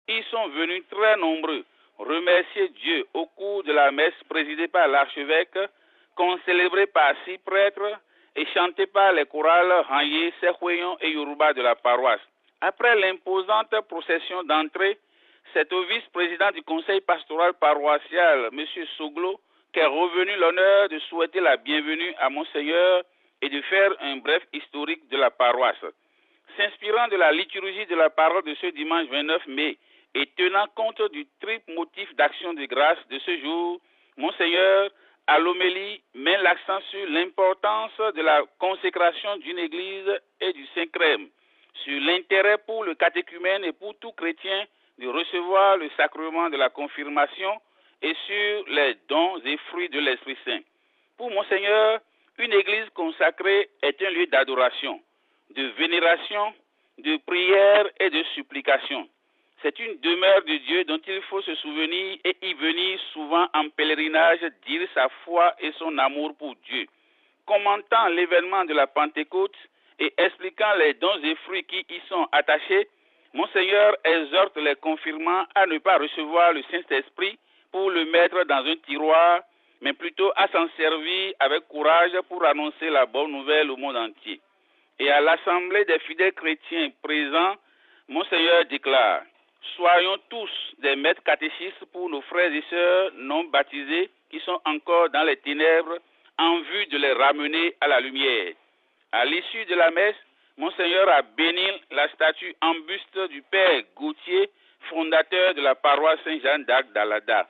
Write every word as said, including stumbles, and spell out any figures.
y sont venus très nombreux remercier Dieu au cours de la messe présidée par l'archevêque, concélébrée par six prêtres et chantée par les chorales Ranyé, Sekweyon et Yoruba de la paroisse. Après l'imposante procession d'entrée, c'est au vice-président du conseil pastoral paroissial, M. Soglo, qu'est revenu l'honneur de souhaiter la bienvenue à Monseigneur et de faire un bref historique de la paroisse. S'inspirant de la liturgie de la parole de ce dimanche vingt-neuf mai et tenant compte du triple motif d'action de grâce de ce jour, Monseigneur, à l'homélie, met l'accent sur l'importance de la consécration d'une église et du Saint-Crème, sur l'intérêt pour le catéchumène et pour tout chrétien de recevoir le sacrement de la confirmation et sur les dons et fruits de l'Esprit Saint. Pour Monseigneur, une église consacrée est un lieu d'adoration, de vénération, de prière et de supplication. C'est une demeure de Dieu dont il faut se souvenir et y venir souvent en pèlerinage, dire sa foi et son amour pour Dieu. Commentant l'événement de la Pentecôte et expliquant les dons et fruits qui y sont attachés, Monseigneur exhorte les confirmants à ne pas recevoir le Saint-Esprit pour le mettre dans un tiroir, mais plutôt à s'en servir avec courage pour annoncer la bonne nouvelle au monde entier. Et à l'assemblée des fidèles chrétiens présents, Monseigneur déclare: soyons tous des maîtres catéchistes pour nos frères et sœurs non baptisés qui sont encore dans les ténèbres en vue de les ramener à la lumière. À l'issue de la messe, Monseigneur a béni la statue en buste du Père Gauthier, fondateur de la paroisse Saint-Jean d'Arc d'Alada.